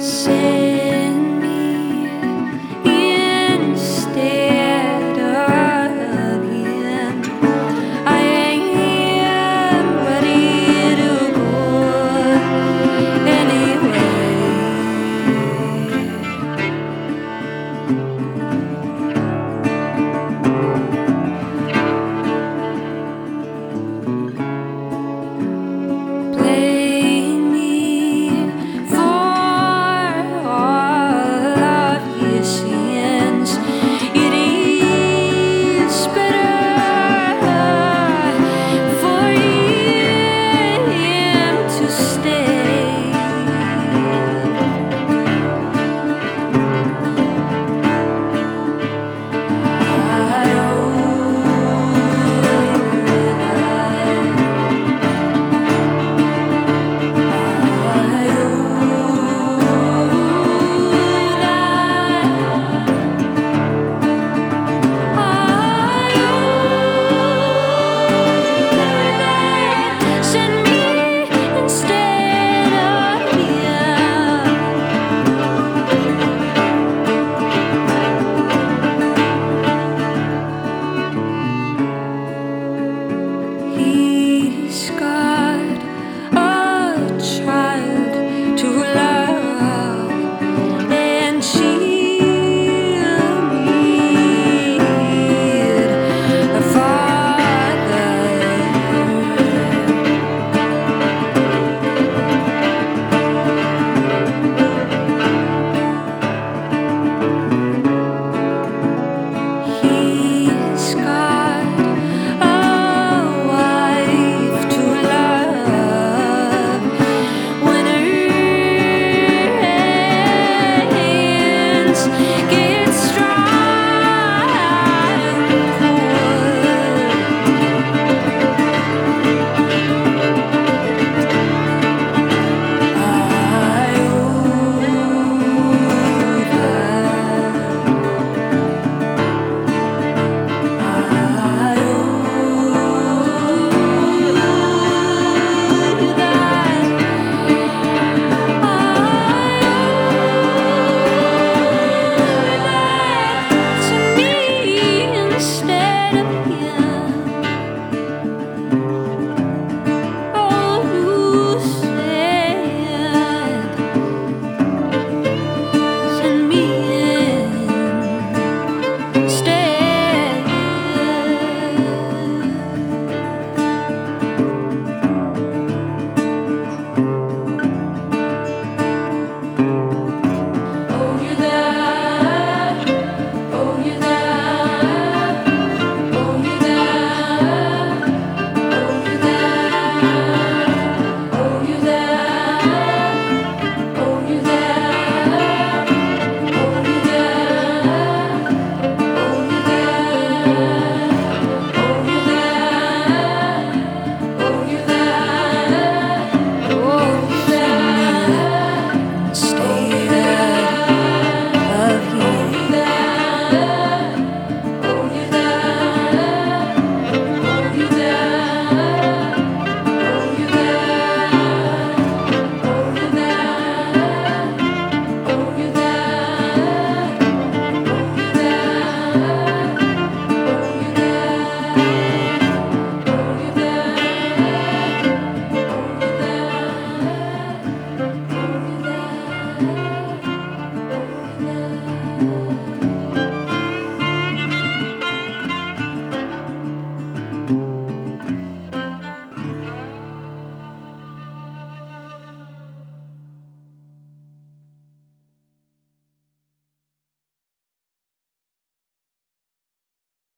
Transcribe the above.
Send me instead of him. I am ready to go anyway. Blame me for all of your sins. It is better for him to stay. Send me instead of him. He's got a child to love, and she'll need a father. He's got a wife to love. When her hands get strong and cold, I owe to me instead of him. Oh, who said send me instead? Oh, you there? Oh, you there? Oh, you there? Oh, you there? Oh, you there? Oh, you there? Oh, you there? Oh, you there? Oh, you there? Oh, you there? Oh, you there? Stay there. Love you. Oh, you there? Oh, you there? Oh, you there? Oh, you there? Oh, you there? Oh, you there?